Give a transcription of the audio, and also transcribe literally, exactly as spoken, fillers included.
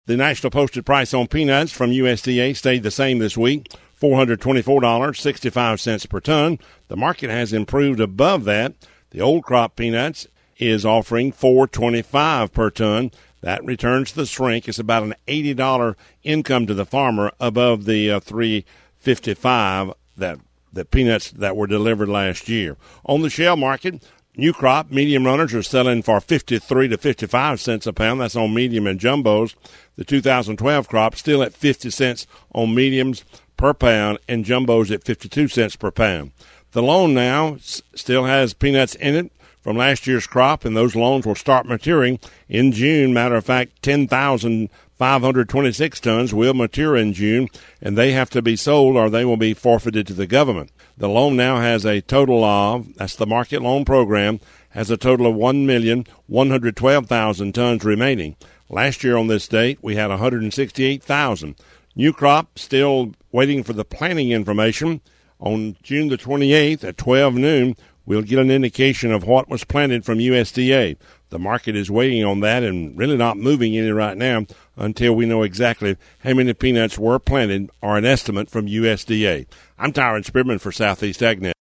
The national posted price on peanuts from U S D A stayed the same this week, four hundred twenty-four dollars and sixty-five cents per ton. The market has improved above that. The old crop peanuts is offering four hundred twenty-five dollars per ton. That returns the shrink. It's about an eighty dollars income to the farmer above the uh, three hundred fifty-five dollars that the peanuts that were delivered last year. On the shell market, new crop medium runners are selling for fifty-three to fifty-five cents a pound. That's on medium and jumbos. The two thousand twelve crop still at fifty cents on mediums per pound and jumbos at fifty-two cents per pound. The loan now s- still has peanuts in it from last year's crop, and those loans will start maturing in June. Matter of fact, ten thousand five hundred twenty-six tons will mature in June, and they have to be sold or they will be forfeited to the government. The loan now has a total of, that's the market loan program, has a total of one million one hundred twelve thousand tons remaining. Last year on this date, we had one hundred sixty-eight thousand. New crop still waiting for the planting information. On June the twenty-eighth at twelve noon, we'll get an indication of what was planted from U S D A. The market is waiting on that and really not moving any right now until we know exactly how many peanuts were planted or an estimate from U S D A. I'm Tyron Spearman for Southeast AgNet.